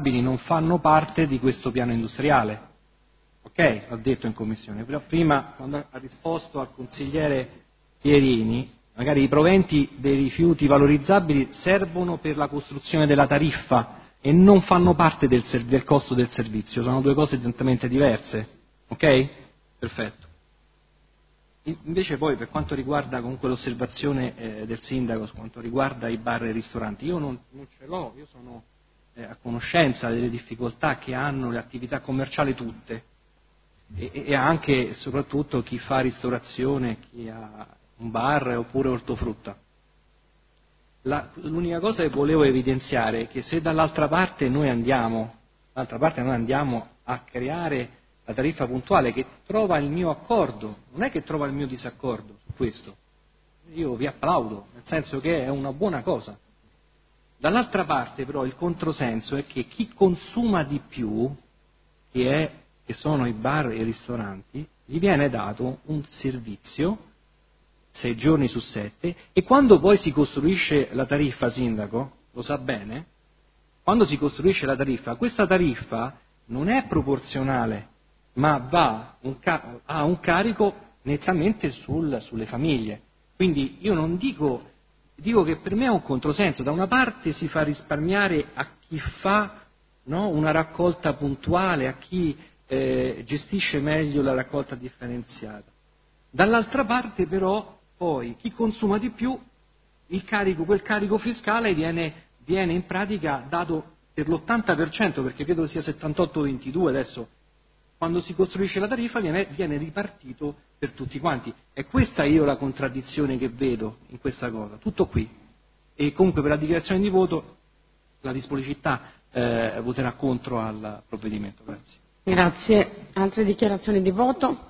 non fanno parte di questo piano industriale. Ok? L'ho detto in commissione. Però prima, quando ha risposto al consigliere Pierini, magari i proventi dei rifiuti valorizzabili servono per la costruzione della tariffa e non fanno parte del costo del servizio, sono due cose esattamente diverse. Ok? Perfetto. Invece poi per quanto riguarda comunque l'osservazione del sindaco su quanto riguarda i bar e i ristoranti, io non ce l'ho, io sono a conoscenza delle difficoltà che hanno le attività commerciali tutte e anche e soprattutto chi fa ristorazione, chi ha un bar oppure ortofrutta. L'unica cosa che volevo evidenziare è che se dall'altra parte noi andiamo a creare la tariffa puntuale che trova il mio accordo, non è che trova il mio disaccordo su questo, io vi applaudo, nel senso che è una buona cosa. Dall'altra parte però il controsenso è che chi consuma di più, che sono i bar e i ristoranti, gli viene dato un servizio 6 giorni su 7 e quando poi si costruisce la tariffa, sindaco, lo sa bene, quando si costruisce la tariffa, questa tariffa non è proporzionale, ma ha un carico nettamente sulle famiglie. Quindi io non dico che per me è un controsenso, da una parte si fa risparmiare a chi fa una raccolta puntuale, a chi gestisce meglio la raccolta differenziata, dall'altra parte però poi chi consuma di più, quel carico fiscale viene in pratica dato per l'80%, perché credo sia 78-22 adesso, quando si costruisce la tariffa viene ripartito per tutti quanti. È questa io la contraddizione che vedo in questa cosa, tutto qui. E comunque per la dichiarazione di voto la disponibilità voterà contro al provvedimento. Grazie. Grazie. Altre dichiarazioni di voto?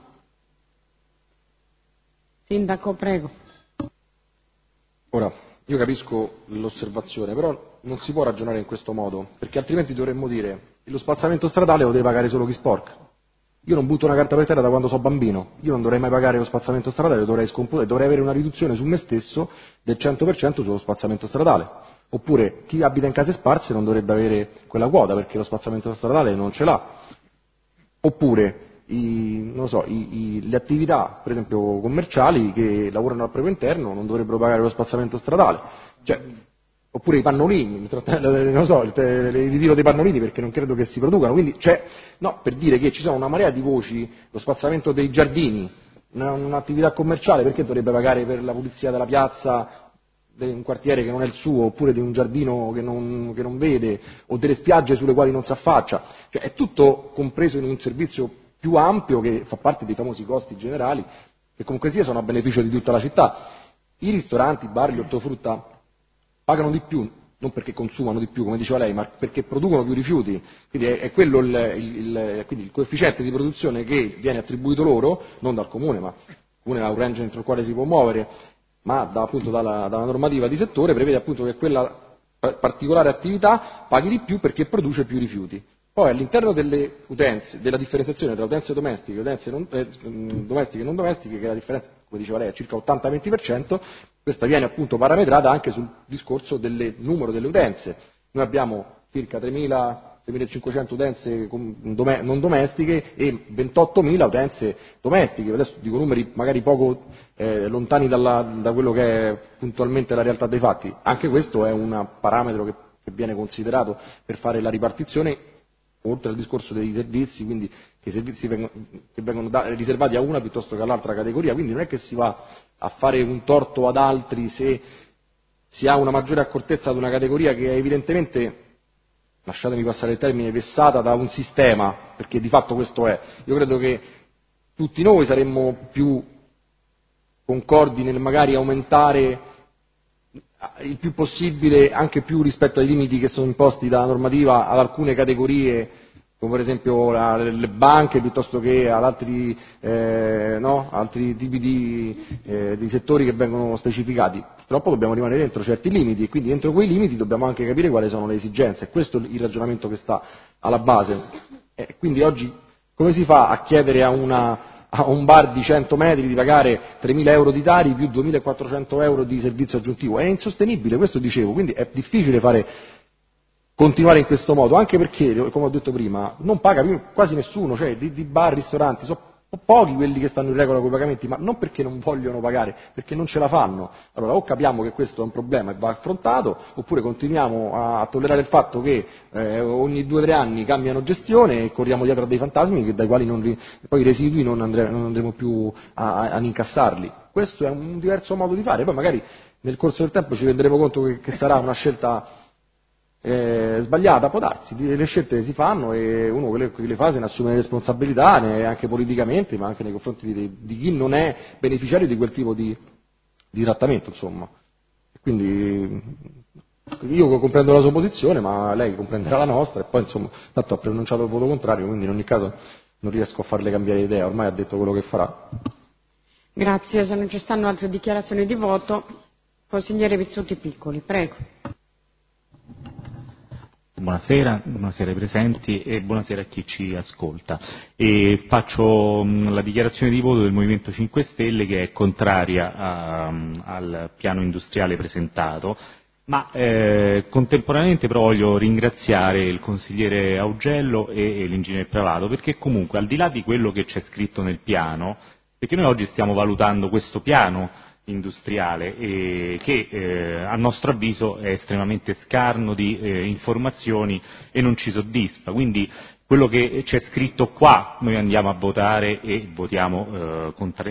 Sindaco, prego. Ora, io capisco l'osservazione, però non si può ragionare in questo modo, perché altrimenti dovremmo dire che lo spazzamento stradale lo deve pagare solo chi sporca. Io non butto una carta per terra da quando sono bambino, io non dovrei mai pagare lo spazzamento stradale, lo dovrei scomputare, dovrei avere una riduzione su me stesso del 100% sullo spazzamento stradale. Oppure chi abita in case sparse non dovrebbe avere quella quota perché lo spazzamento stradale non ce l'ha. Oppure le attività, per esempio commerciali, che lavorano al proprio interno non dovrebbero pagare lo spazzamento stradale. Oppure i pannolini, il ritiro dei pannolini perché non credo che si producano. Quindi per dire che ci sono una marea di voci, lo spazzamento dei giardini, un'attività commerciale, perché dovrebbe pagare per la pulizia della piazza di un quartiere che non è il suo, oppure di un giardino che non vede, o delle spiagge sulle quali non si affaccia. È tutto compreso in un servizio più ampio che fa parte dei famosi costi generali, che comunque sia sono a beneficio di tutta la città. I ristoranti, i bar, gli ortofrutta pagano di più, non perché consumano di più, come diceva lei, ma perché producono più rifiuti. Quindi è quello quindi il coefficiente di produzione che viene attribuito loro, non dal comune, ma il comune ha un range entro il quale si può muovere, ma appunto dalla normativa di settore prevede appunto che quella particolare attività paghi di più perché produce più rifiuti. Poi all'interno delle utenze, della differenziazione tra utenze domestiche e utenze domestiche e non domestiche, che la differenza, come diceva lei, è circa 80-20%, questa viene appunto parametrata anche sul discorso del numero delle utenze. Noi abbiamo circa 3.500 utenze non domestiche e 28.000 utenze domestiche. Adesso dico numeri magari poco lontani da quello che è puntualmente la realtà dei fatti. Anche questo è un parametro che viene considerato per fare la ripartizione, oltre al discorso dei servizi, quindi che i servizi che vengono riservati a una piuttosto che all'altra categoria. Quindi non è che si va a fare un torto ad altri se si ha una maggiore accortezza ad una categoria che è evidentemente, lasciatemi passare il termine, vessata da un sistema, perché di fatto questo è. Io credo che tutti noi saremmo più concordi nel magari aumentare il più possibile, anche più rispetto ai limiti che sono imposti dalla normativa, ad alcune categorie, come per esempio le banche, piuttosto che ad altri tipi di settori che vengono specificati. Purtroppo dobbiamo rimanere dentro certi limiti e quindi entro quei limiti dobbiamo anche capire quali sono le esigenze. Questo è il ragionamento che sta alla base. Quindi oggi come si fa a chiedere a un bar di 100 metri di pagare 3.000 euro di Tari più 2.400 euro di servizio aggiuntivo? È insostenibile, questo dicevo, quindi è difficile fare continuare in questo modo, anche perché, come ho detto prima, non paga più quasi nessuno, cioè di bar, ristoranti, sono pochi quelli che stanno in regola con i pagamenti, ma non perché non vogliono pagare, perché non ce la fanno. Allora o capiamo che questo è un problema e va affrontato, oppure continuiamo a tollerare il fatto che ogni 2 o 3 anni cambiano gestione e corriamo dietro a dei fantasmi dai quali poi i residui non andremo più ad incassarli. Questo è un diverso modo di fare, poi magari nel corso del tempo ci renderemo conto che sarà una scelta sbagliata, può darsi, le scelte si fanno e uno quelle fa se ne assume le responsabilità anche politicamente, ma anche nei confronti di chi non è beneficiario di quel tipo di trattamento, insomma. Quindi io comprendo la sua posizione, ma lei comprenderà la nostra e poi insomma, tanto ha pronunciato il voto contrario, quindi in ogni caso non riesco a farle cambiare idea, ormai ha detto quello che farà. Grazie, se non ci stanno altre dichiarazioni di voto, consigliere Pizzotti Piccoli, prego. Buonasera ai presenti e buonasera a chi ci ascolta. E faccio la dichiarazione di voto del Movimento 5 Stelle che è contraria al piano industriale presentato, ma contemporaneamente però voglio ringraziare il consigliere Augello e l'ingegnere Pravato, perché comunque al di là di quello che c'è scritto nel piano, perché noi oggi stiamo valutando questo piano industriale che a nostro avviso è estremamente scarno di informazioni e non ci soddisfa, quindi quello che c'è scritto qua noi andiamo a votare e votiamo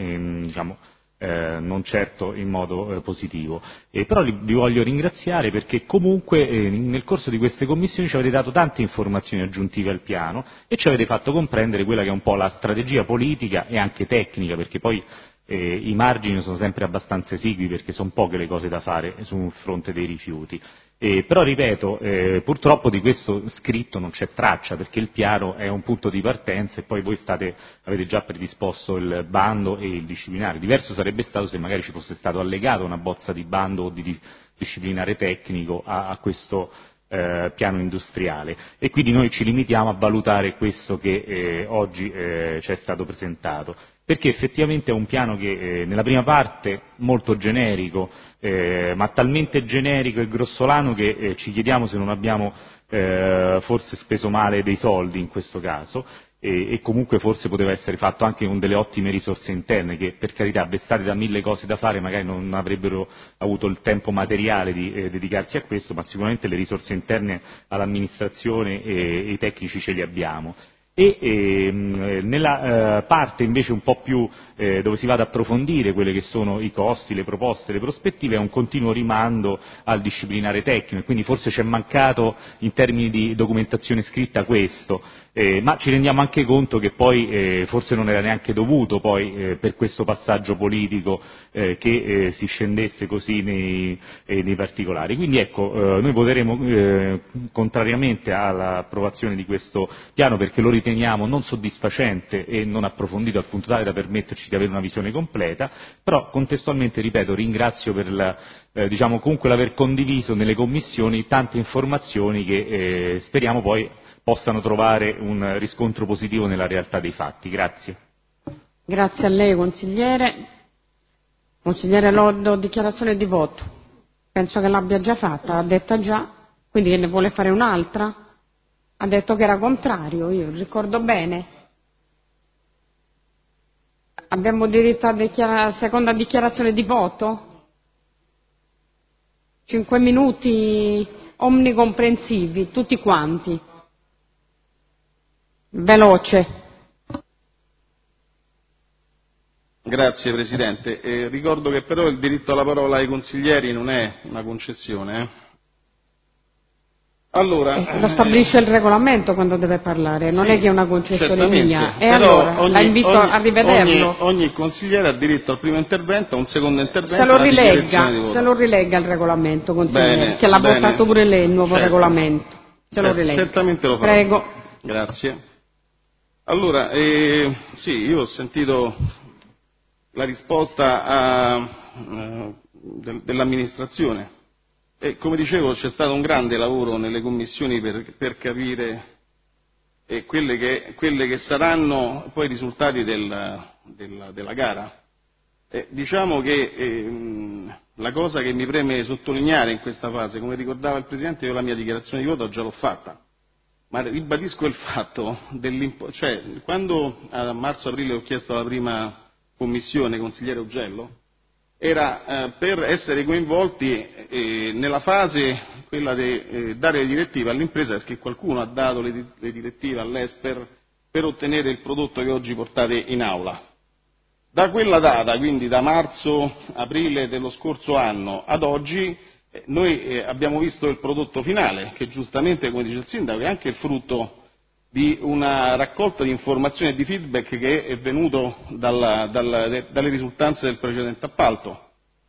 non certo in modo positivo. Però vi voglio ringraziare perché comunque nel corso di queste commissioni ci avete dato tante informazioni aggiuntive al piano e ci avete fatto comprendere quella che è un po' la strategia politica e anche tecnica, perché poi i margini sono sempre abbastanza esigui perché sono poche le cose da fare sul fronte dei rifiuti. Però ripeto, purtroppo di questo scritto non c'è traccia perché il piano è un punto di partenza e poi voi avete già predisposto il bando e il disciplinare. Diverso sarebbe stato se magari ci fosse stato allegato una bozza di bando o di disciplinare tecnico a questo piano industriale e quindi noi ci limitiamo a valutare questo che oggi ci è stato presentato, perché effettivamente è un piano che nella prima parte molto generico, ma talmente generico e grossolano che ci chiediamo se non abbiamo forse speso male dei soldi in questo caso e comunque forse poteva essere fatto anche con delle ottime risorse interne che per carità vestate da 1000 cose da fare magari non avrebbero avuto il tempo materiale di dedicarsi a questo, ma sicuramente le risorse interne all'amministrazione e i tecnici ce li abbiamo. Nella parte invece un po' più dove si va ad approfondire quelli che sono i costi, le proposte, le prospettive, è un continuo rimando al disciplinare tecnico e quindi forse ci è mancato in termini di documentazione scritta questo, ma ci rendiamo anche conto che poi forse non era neanche dovuto poi per questo passaggio politico che si scendesse così nei particolari. Quindi ecco, noi voteremo contrariamente all'approvazione di questo piano perché lo riteniamo non soddisfacente e non approfondito al punto tale da permetterci di avere una visione completa, però contestualmente, ripeto, ringrazio per comunque l'aver condiviso nelle commissioni tante informazioni che speriamo poi possano trovare un riscontro positivo nella realtà dei fatti. Grazie. Grazie a lei, consigliere. Consigliere Loddo, dichiarazione di voto. Penso che l'abbia già fatta, l'ha detta già, quindi che ne vuole fare un'altra? Ha detto che era contrario, io ricordo bene. Abbiamo diritto a seconda dichiarazione di voto? 5 minuti omnicomprensivi, tutti quanti. Veloce. Grazie Presidente. Ricordo che però il diritto alla parola ai consiglieri non è una concessione. Allora, lo stabilisce il regolamento quando deve parlare, non è che è una concessione mia. E allora la invito a rivederlo. Ogni consigliere ha diritto al primo intervento, a un secondo intervento. Se lo rilegga il regolamento, consigliere, bene, che l'ha bene. votato pure lei il nuovo regolamento. Se lo rilegga. Certamente lo farò. Prego. Grazie. Allora, sì, io ho sentito la risposta dell'amministrazione. E come dicevo c'è stato un grande lavoro nelle commissioni per capire quelle che saranno poi i risultati della gara. Diciamo che la cosa che mi preme sottolineare in questa fase, come ricordava il Presidente, io la mia dichiarazione di voto già l'ho fatta, ma ribadisco il fatto quando a marzo-aprile ho chiesto alla prima commissione, consigliere Augello, era per essere coinvolti nella fase quella di dare le direttive all'impresa, perché qualcuno ha dato le direttive all'Esper per ottenere il prodotto che oggi portate in aula. Da quella data, quindi da marzo-aprile dello scorso anno ad oggi, noi abbiamo visto il prodotto finale, che giustamente, come dice il Sindaco, è anche il frutto di una raccolta di informazioni e di feedback che è venuto dalle risultanze del precedente appalto.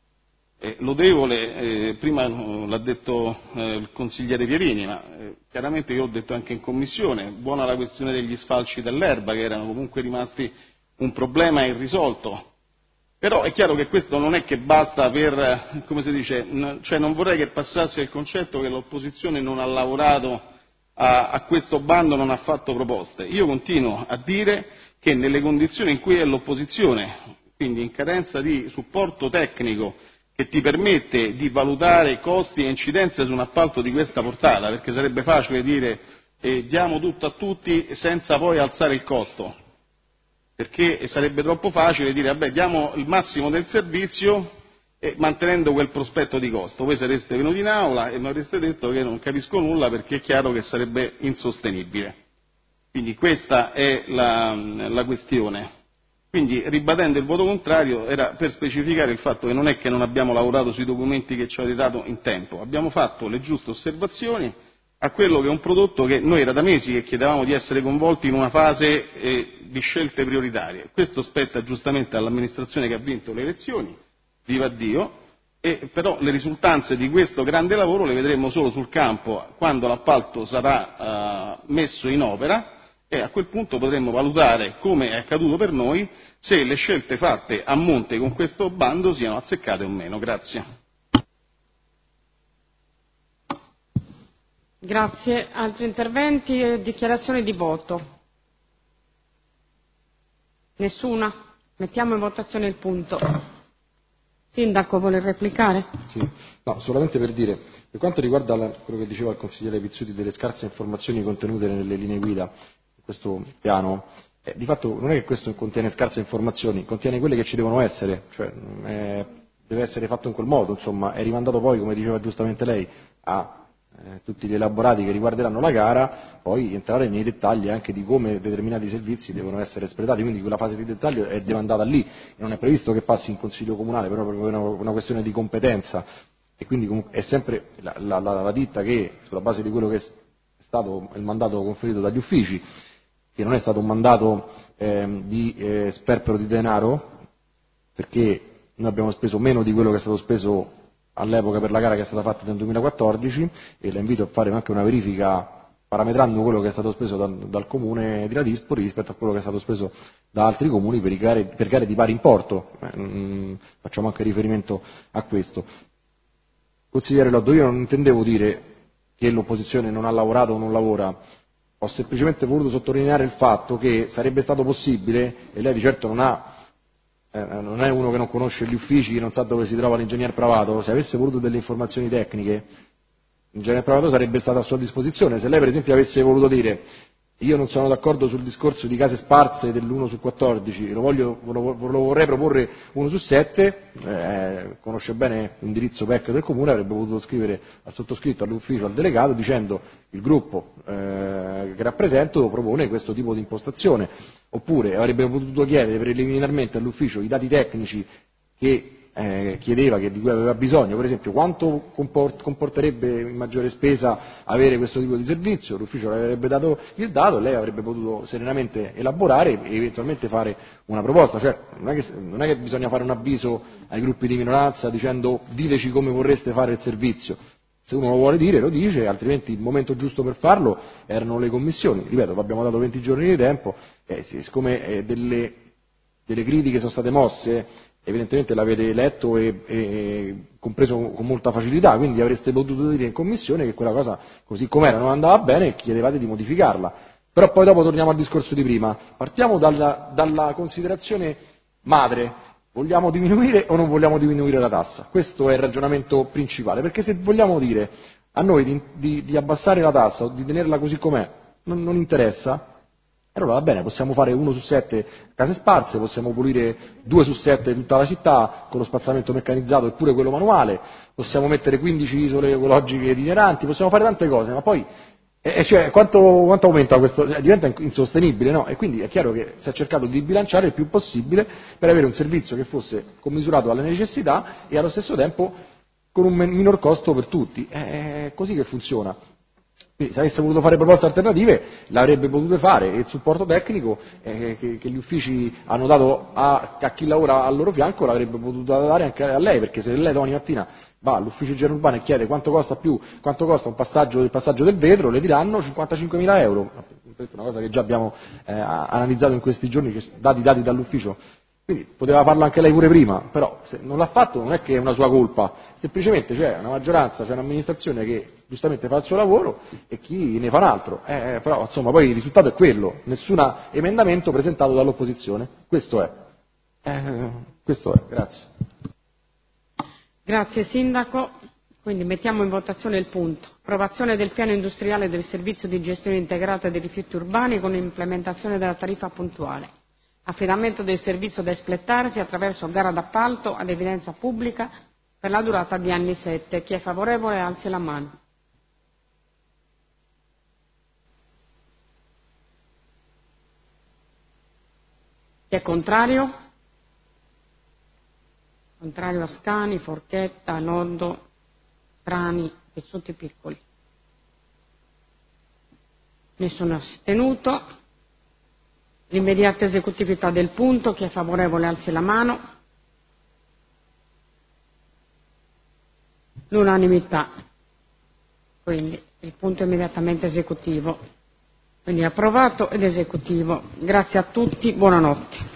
Lodevole, prima l'ha detto il consigliere Pierini, ma chiaramente io l'ho detto anche in commissione, buona la questione degli sfalci dell'erba, che erano comunque rimasti un problema irrisolto. Però è chiaro che questo non è che basta per, come si dice, cioè non vorrei che passasse il concetto che l'opposizione non ha lavorato a questo bando, non ha fatto proposte. Io continuo a dire che nelle condizioni in cui è l'opposizione, quindi in carenza di supporto tecnico che ti permette di valutare costi e incidenze su un appalto di questa portata, perché sarebbe facile dire diamo tutto a tutti senza poi alzare il costo, perché sarebbe troppo facile dire vabbè diamo il massimo del servizio mantenendo quel prospetto di costo. Voi sareste venuti in aula e mi avreste detto che non capisco nulla perché è chiaro che sarebbe insostenibile. Quindi questa è la questione. Quindi ribadendo il voto contrario era per specificare il fatto che non è che non abbiamo lavorato sui documenti che ci avete dato in tempo, abbiamo fatto le giuste osservazioni a quello che è un prodotto che noi era da mesi che chiedevamo di essere coinvolti in una fase di scelte prioritarie. Questo spetta giustamente all'amministrazione che ha vinto le elezioni, viva Dio, però le risultanze di questo grande lavoro le vedremo solo sul campo quando l'appalto sarà messo in opera e a quel punto potremo valutare, come è accaduto per noi, se le scelte fatte a monte con questo bando siano azzeccate o meno. Grazie. Grazie. Altri interventi e dichiarazioni di voto? Nessuna? Mettiamo in votazione il punto. Sindaco, vuole replicare? Sì, no, solamente per dire, per quanto riguarda quello che diceva il consigliere Pizzuti delle scarse informazioni contenute nelle linee guida di questo piano, di fatto non è che questo contiene scarse informazioni, contiene quelle che ci devono essere, cioè deve essere fatto in quel modo, insomma, è rimandato poi, come diceva giustamente lei, a tutti gli elaborati che riguarderanno la gara, poi entrare nei dettagli anche di come determinati servizi devono essere espletati, quindi quella fase di dettaglio è demandata lì, e non è previsto che passi in Consiglio Comunale, però proprio una questione di competenza, e quindi è sempre la ditta che, sulla base di quello che è stato il mandato conferito dagli uffici, che non è stato un mandato di sperpero di denaro, perché noi abbiamo speso meno di quello che è stato speso all'epoca per la gara che è stata fatta nel 2014, e la invito a fare anche una verifica parametrando quello che è stato speso dal comune di Ladispoli rispetto a quello che è stato speso da altri comuni per gare di pari importo, facciamo anche riferimento a questo. Consigliere Loddo, io non intendevo dire che l'opposizione non ha lavorato o non lavora, ho semplicemente voluto sottolineare il fatto che sarebbe stato possibile, e lei di certo non è uno che non conosce gli uffici, non sa dove si trova l'ingegner Pravato, se avesse voluto delle informazioni tecniche l'ingegner Pravato sarebbe stato a sua disposizione. Se lei per esempio avesse voluto dire io non sono d'accordo sul discorso di case sparse dell'1 su 14, lo vorrei proporre 1 su 7, conosce bene l'indirizzo PEC del comune, avrebbe potuto scrivere al sottoscritto, all'ufficio, al delegato dicendo il gruppo che rappresento propone questo tipo di impostazione, oppure avrebbe potuto chiedere preliminarmente all'ufficio i dati tecnici che chiedeva, di cui aveva bisogno, per esempio quanto comporterebbe in maggiore spesa avere questo tipo di servizio, l'ufficio le avrebbe dato il dato e lei avrebbe potuto serenamente elaborare e eventualmente fare una proposta. Cioè, non è che bisogna fare un avviso ai gruppi di minoranza dicendo diteci come vorreste fare il servizio, se uno lo vuole dire lo dice, altrimenti il momento giusto per farlo erano le commissioni, ripeto, abbiamo dato 20 giorni di tempo, siccome delle critiche sono state mosse evidentemente l'avete letto e compreso con molta facilità, quindi avreste potuto dire in commissione che quella cosa così com'era non andava bene e chiedevate di modificarla. Però poi dopo torniamo al discorso di prima, partiamo dalla considerazione madre, Vogliamo diminuire o non vogliamo diminuire la tassa? Questo è il ragionamento principale, perché se vogliamo dire a noi di abbassare la tassa o di tenerla così com'è, non interessa, allora va bene, possiamo fare 1 su 7 case sparse, possiamo pulire 2 su 7 tutta la città con lo spazzamento meccanizzato e pure quello manuale, possiamo mettere 15 isole ecologiche itineranti, possiamo fare tante cose, ma poi cioè, quanto aumenta questo? Diventa insostenibile, no? E quindi è chiaro che si è cercato di bilanciare il più possibile per avere un servizio che fosse commisurato alle necessità e allo stesso tempo con un minor costo per tutti. È così che funziona. Quindi se avesse voluto fare proposte alternative l'avrebbe potute fare e il supporto tecnico che gli uffici hanno dato a chi lavora al loro fianco l'avrebbe potuto dare anche a lei, perché se lei domani mattina va all'ufficio igiene urbana e chiede quanto costa un passaggio del vetro, le diranno 55.000 euro, una cosa che già abbiamo analizzato in questi giorni, dati dall'ufficio. Quindi poteva farlo anche lei pure prima, però se non l'ha fatto non è che è una sua colpa, semplicemente c'è una maggioranza, c'è un'amministrazione che giustamente fa il suo lavoro e chi ne fa un altro. Però insomma poi il risultato è quello, nessun emendamento presentato dall'opposizione. Questo è, grazie. Grazie Sindaco. Quindi mettiamo in votazione il punto. Approvazione del piano industriale del servizio di gestione integrata dei rifiuti urbani con implementazione della tariffa puntuale. Affidamento del servizio da espletarsi attraverso gara d'appalto ad evidenza pubblica per la durata di anni 7. Chi è favorevole alzi la mano. Chi è contrario? Contrario Ascani, Forchetta, Loddo, Trani, Pizzuti Piccoli. Nessuno astenuto. L'immediata esecutività del punto, chi è favorevole alzi la mano. L'unanimità. Quindi il punto è immediatamente esecutivo. Quindi approvato ed esecutivo. Grazie a tutti, buonanotte.